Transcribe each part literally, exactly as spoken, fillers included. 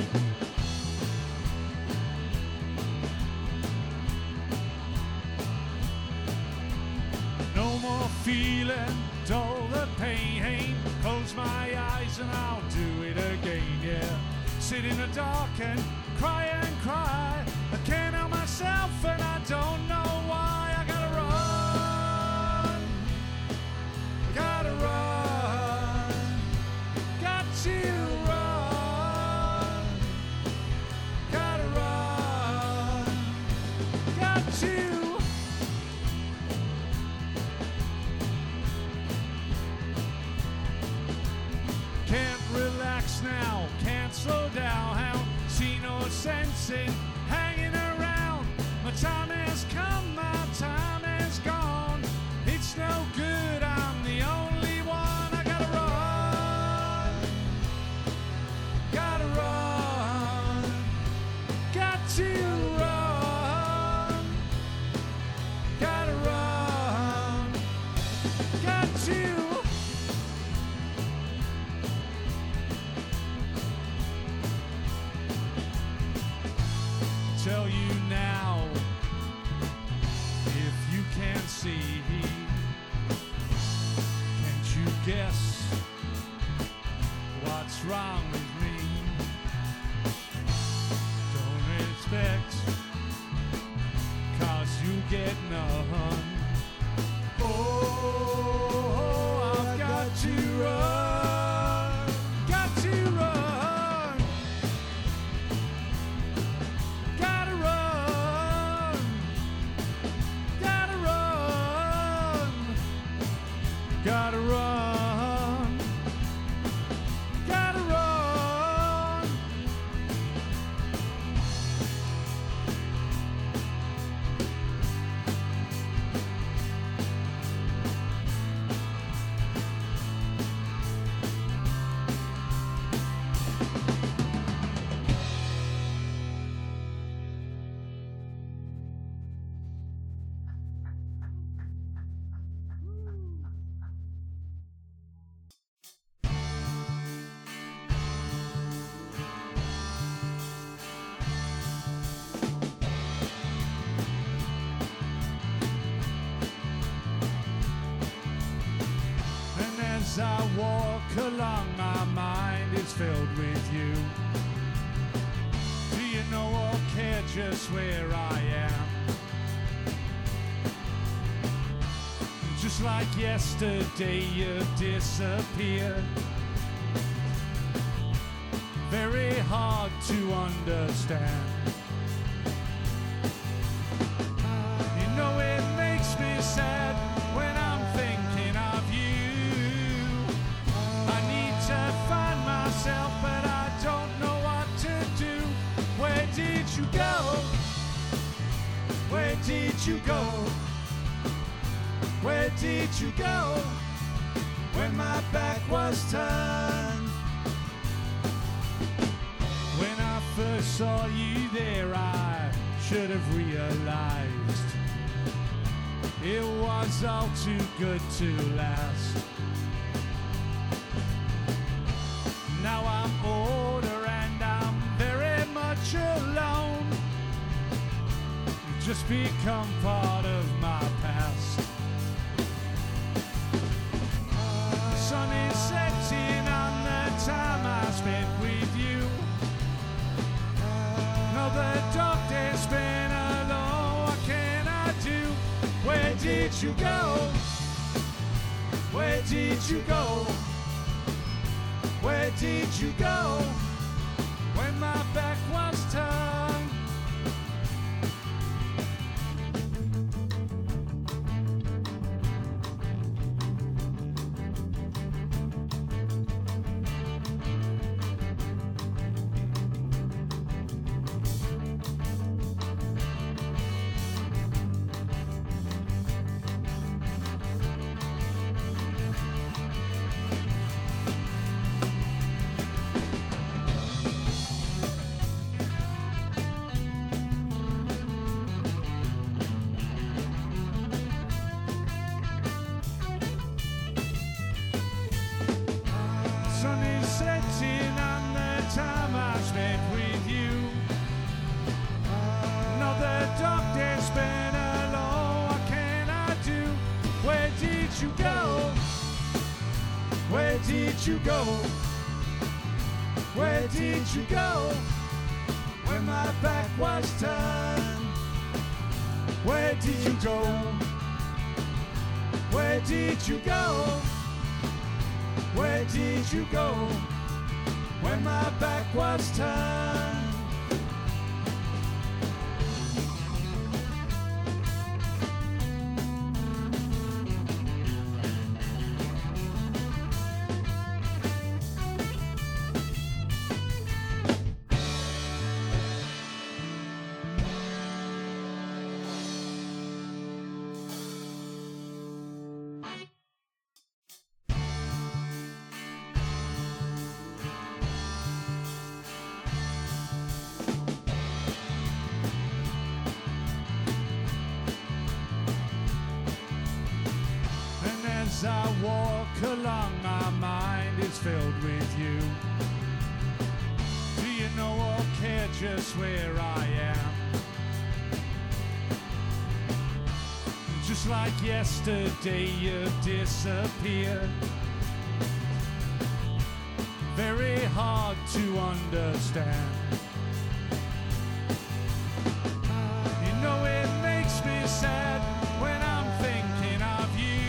No more feeling all the pain. Close my eyes and I'll do it again, yeah. Sit in the dark and cry and cry. I can't help myself and I don't know why. I gotta run, gotta run, got to run, gotta run, got to. Can't relax now, can't slow down. See no sense in hanging around. My time has come, my time has gone. It's no good, I'm the only one. I gotta run, gotta run, got to run, gotta run, got to. Tell you now, if you can't see, can't you guess what's wrong with me? Don't expect, cause you get none. Oh, I've got to run, got to run. Gotta run, gotta run. As I walk along, my mind is filled with you. Do you know or care just where I am? Just like yesterday you disappeared. Very hard to understand. You know it makes me sad when I'm thinking of you. Find myself, but I don't know what to do. Where did you go? Where did you go? Where did you go when my back was turned? When I first saw you there, I should have realized it was all too good to last. Now I'm older and I'm very much alone. You've just become part of my past. The sun is setting on the time I spent with you. Another dark day spent alone. What can I do? Where did you go? Where did you go? Where did you go when my back was turned? you go? Where did you go? Where did you go? When my back was turned. Where did you go? Where did you go? Where did you go? When my back was turned. As I walk along, my mind is filled with you. Do you know or care just where I am? Just like yesterday you disappeared. Very hard to understand. You know it makes me sad when I'm thinking of you.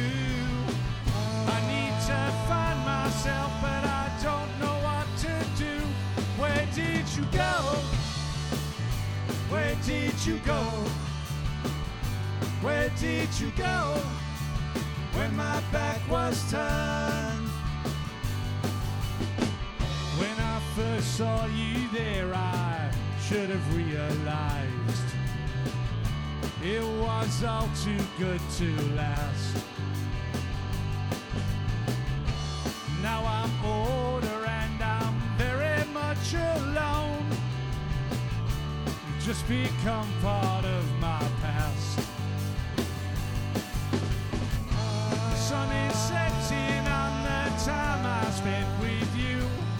But I don't know what to do. Where did you go? Where did you go? Where did you go? When my back was turned. When I first saw you there, I should have realized it was all too good to last. Now I'm older and I'm very much alone. Just become part of my past. The sun is setting on the time I spent with you.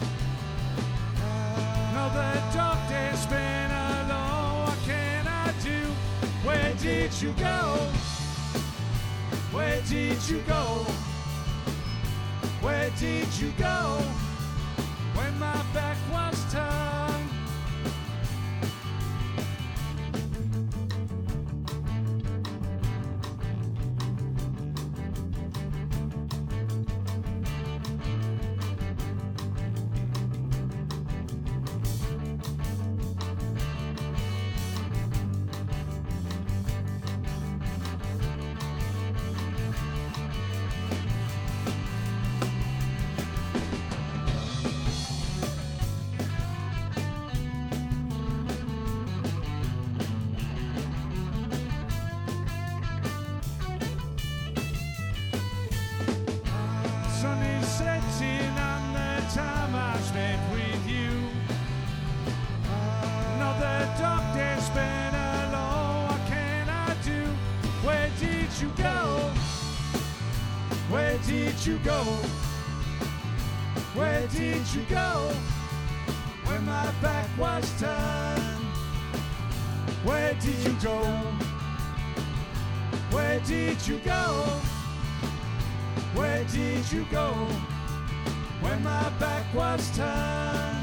Another dark day spent alone. What can I do? Where did you go? Where did you go? Where did you go? When my back was turned. Sun is setting on the time I spent with you. Another dark day spent alone. What can I do? Where did you go? Where did you go? Where did you go? When my back was turned. Where did you go? Where did you go? Where did you go? When my back was turned.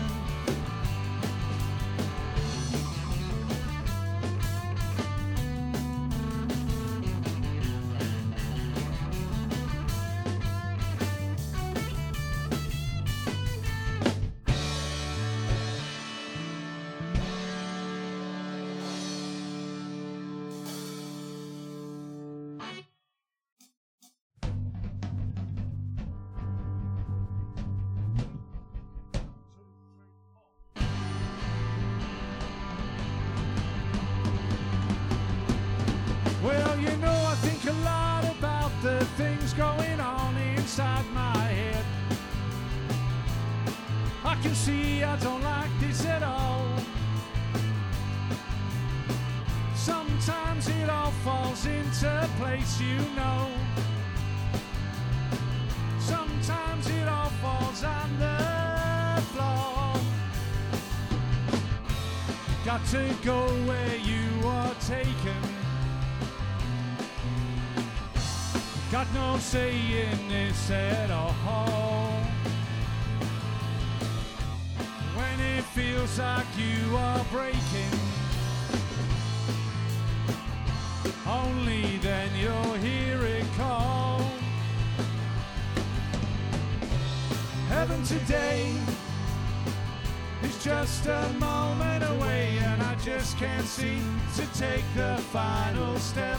Well, you know, I think a lot about the things going on inside my head. I can see I don't like this at all. Sometimes it all falls into place, you know. Sometimes it all falls on the floor. Got to go where you are taken. Got no say in this at all. When it feels like you are breaking, only then you'll hear it call. Heaven today is just a moment away, and I just can't seem to take the final step.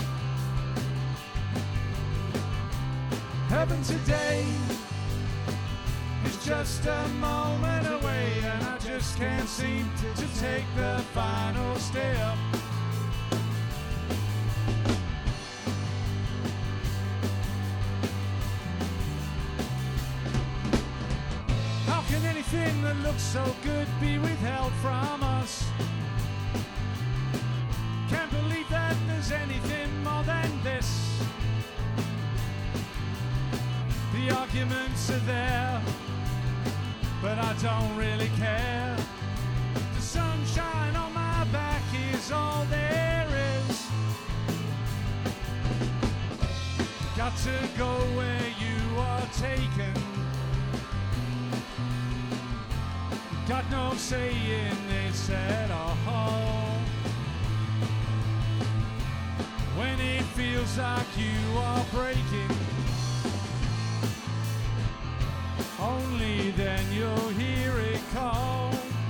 Heaven today is just a moment away, and I just can't seem to take the final step. How can anything that looks so good be withheld from us? Can't believe that there's anything more than this. The arguments are there, but I don't really care. The sunshine on my back is all there is. Got to go where you are taken. Got no say in this at all. When it feels like you are breaking, only then you'll hear it call.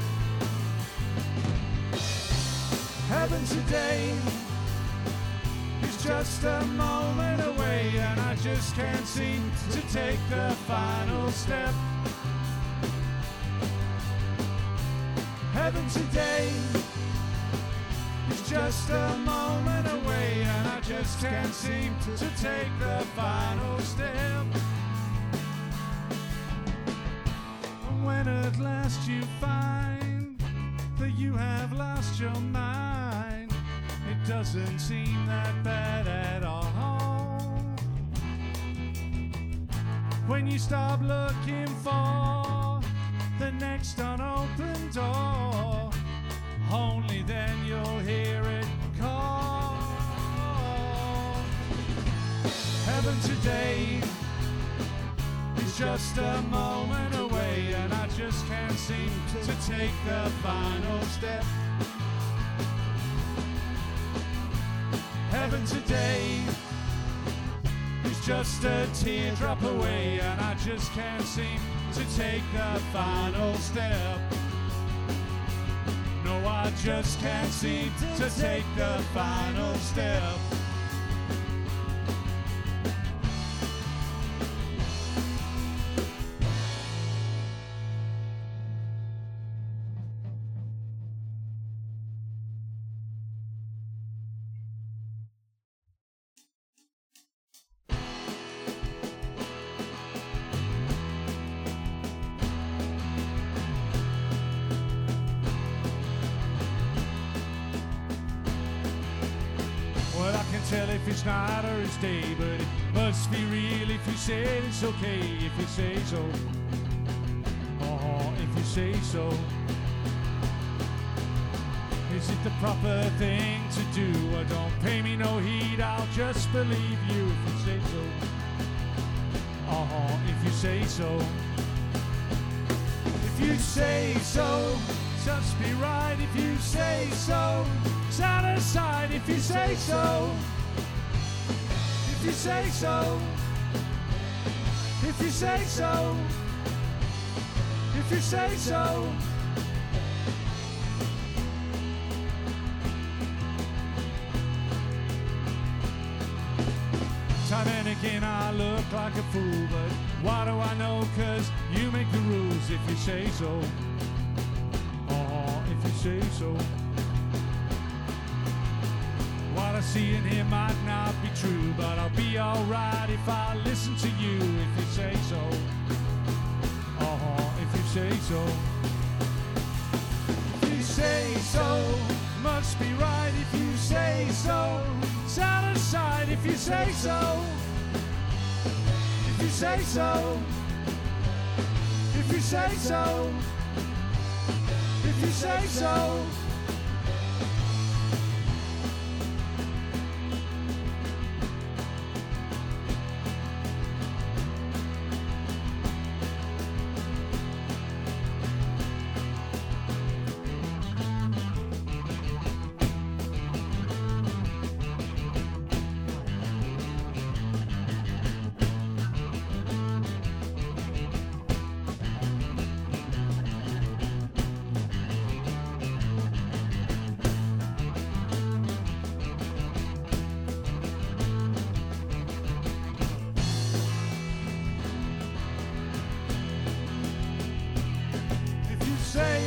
Heaven today is just a moment away, and I just can't seem to take the final step. Heaven today is just a moment away, and I just can't seem to take the final step. When at last you find that you have lost your mind, it doesn't seem that bad at all. When you stop looking for the next unopened door, only then you'll hear it call. Heaven today is just a moment away, and I just can't seem to take the final step. Heaven today is just a teardrop away, and I just can't seem to take the final step. No, I just can't seem to take the final step. Tell if it's night or it's day, but it must be real if you say it's okay, if you say so. Oh, if you say so. Is it the proper thing to do? Or don't pay me no heed, I'll just believe you if you say so. Oh, if you say so. If you say so, just be right if you say so. Stand aside if you say so. If you say so. If you say so. If you say so. Time and again I look like a fool, but why do I know? Cause you make the rules if you say so. Oh, if you say so. What I see and hear might not be true, but I'll be alright if I listen to you if you say so. Oh, if you say so. If you say so, must be right if you say so. Stand aside if you say so. If you say so. If you say so. If you say so.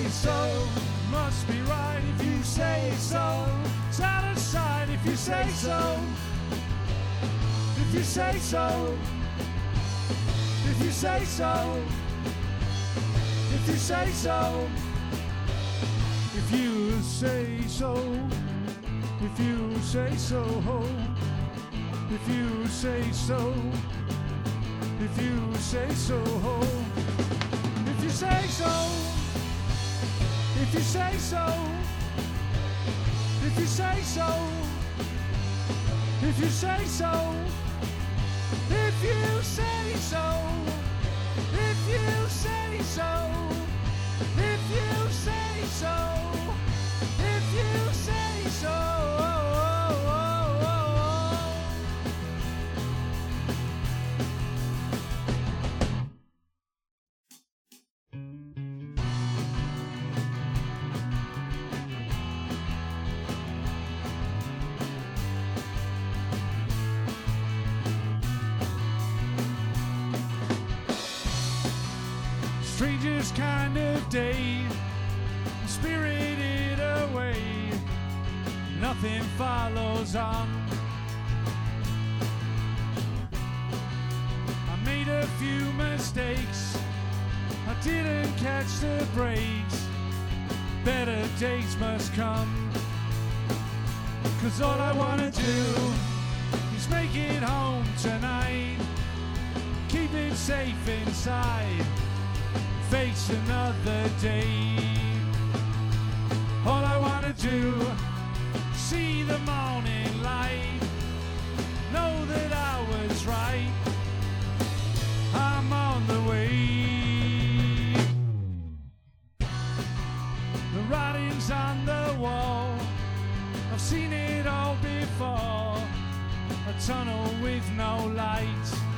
so, must be right if you say so. It's out of sight if you say so. If you say so. If you say so. If you say so. If you say so. If you say so. If you say so. If you say so. If you say so. If you say so. If you say so. If you say so. If you say so. If you say so. If you say so. If you say so. Strangest kind of day, spirited away, nothing follows on. I made a few mistakes, I didn't catch the breaks, better days must come. Cause all I wanna do is make it home tonight, keep it safe inside, face another day. All I wanna do, see the morning light, know that I was right, I'm on the way. The writing's on the wall, I've seen it all before, a tunnel with no light.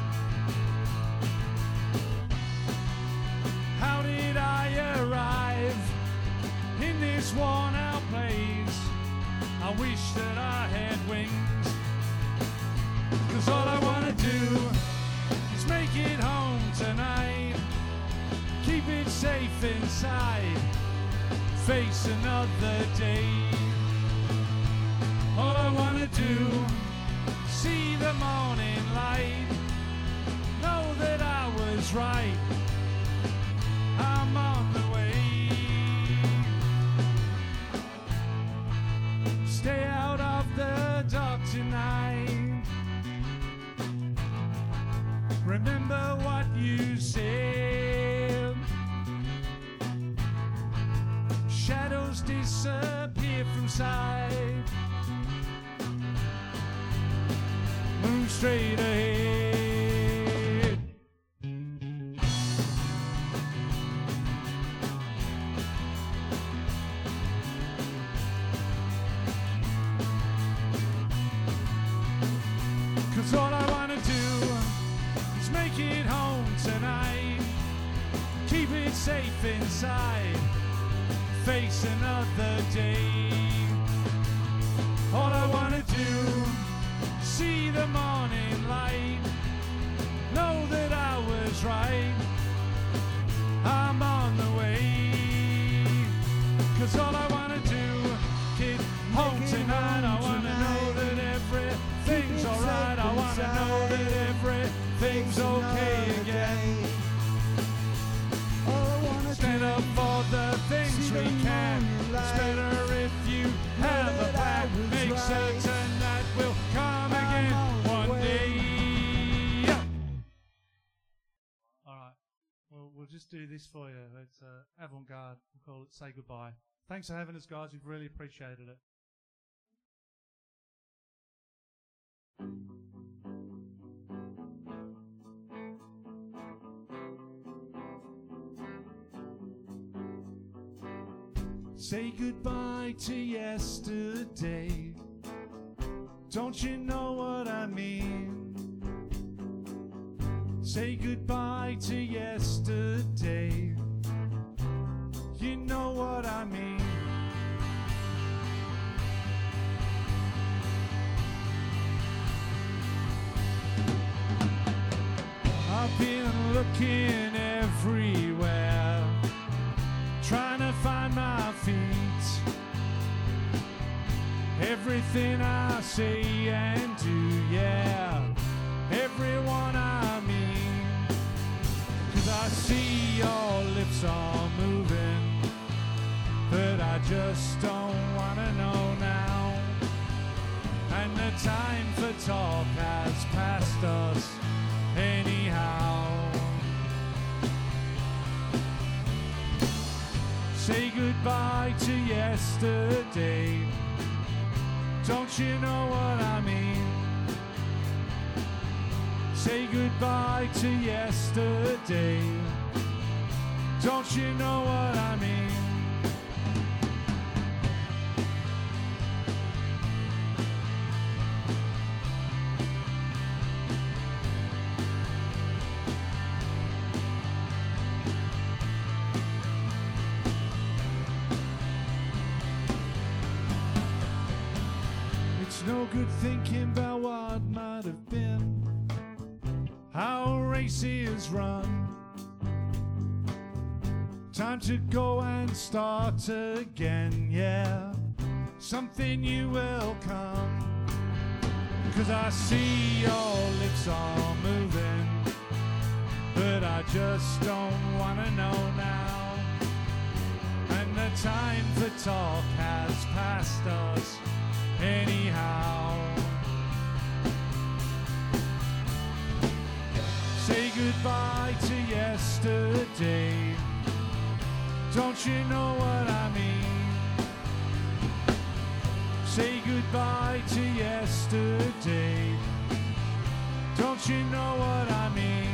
How did I arrive in this worn out place? I wish that I had wings. Cause all I wanna do is make it home tonight, keep it safe inside, face another day. All I wanna do, see the morning light, know that I was right, I'm on the way. Stay out of the dark tonight, remember what you said. Shadows disappear from sight, move straight ahead. Cause all I wanna do is make it home tonight, keep it safe inside, face another day. All I wanna do, see the morning light, know that I was right, I'm on the way. Cause all I wanna do, get home tonight, I wanna know that everything's alright, I wanna know that everything's okay again. Stand up for the things we can, it's better if you have a plan, make certain that we'll come again one day. Alright, well we'll just do this for you, it's uh, avant-garde, we'll call it Say Goodbye. Thanks for having us guys, we've really appreciated it. Say goodbye to yesterday, don't you know what I mean? Say goodbye to yesterday, you know what I mean. I've been looking everywhere, trying to find everything I say and do, yeah, everyone I mean. 'Cause I see your lips are moving, but I just don't wanna know now. And the time for talk has passed us anyhow. Say goodbye to yesterday, don't you know what I mean? Say goodbye to yesterday, don't you know what I mean? It's no good thinking about what might have been, how a race is run. Time to go and start again, yeah, something new will come. 'Cause I see your lips are moving, but I just don't wanna know now. And the time for talk has passed us anyhow. Say goodbye to yesterday, don't you know what I mean? Say goodbye to yesterday, don't you know what I mean?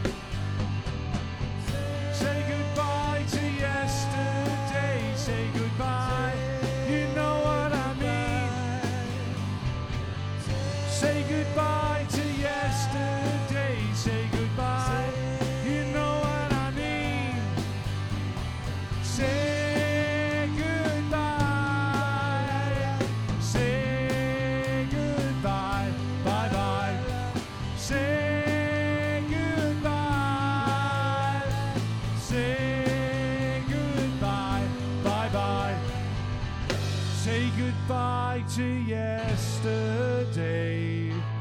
Say goodbye to yesterday, say goodbye, you know what I mean. Say goodbye to yesterday, say goodbye, you know what I mean. Say goodbye, say goodbye, bye bye. Say goodbye, say goodbye, bye bye. Say goodbye to yesterday.